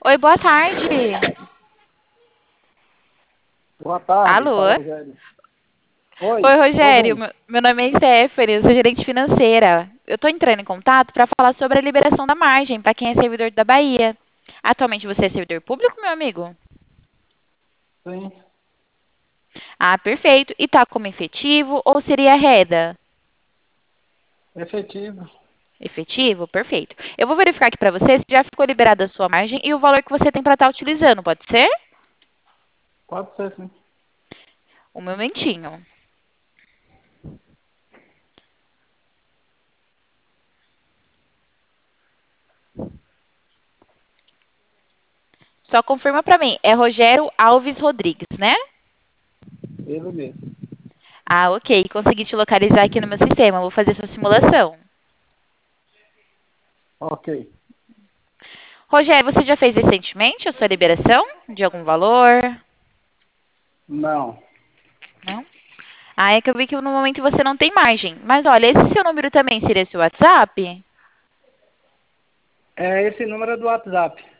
Oi, boa tarde. Boa tarde, fala Alô? Rogério. Oi, Oi, tô Rogério. vendo. Meu nome é Stephanie, eu sou gerente financeira. Eu estou entrando em contato para falar sobre a liberação da margem para quem é servidor da Bahia. Atualmente você é servidor público, meu amigo? Sim, Ah, perfeito. E está como efetivo ou seria reda? efetivo. Efetivo? Perfeito. Eu vou verificar aqui para você se já ficou liberada a sua margem e o valor que você tem para estar utilizando, pode ser? Pode ser, sim. Um momentinho. Só confirma para mim. É Rogério Alves Rodrigues, né? Ele mesmo. Ah, ok. Consegui te localizar aqui no meu sistema. Vou fazer sua simulação. Ok. Rogério, você já fez recentemente a sua liberação de algum valor? Não. Não? Ah, é que eu vi que no momento você não tem margem. Mas olha, esse seu número também seria seu WhatsApp? É esse número do WhatsApp.